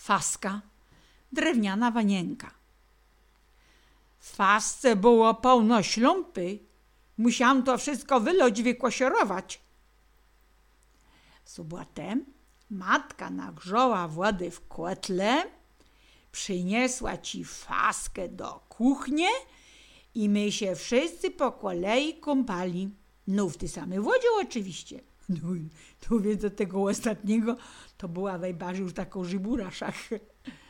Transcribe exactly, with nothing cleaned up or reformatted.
faska, drewniana wanienka. W fasce było pełno ślumpy. Musiałam to wszystko wyloć, wykosiorować. Subłatem matka nagrzała wody w kotle, przyniesła ci faskę do kuchni i my się wszyscy po kolei kąpali. No w tej samej wodzie oczywiście. No i to więc do tego ostatniego to była najbardziej już taką żyburaszach.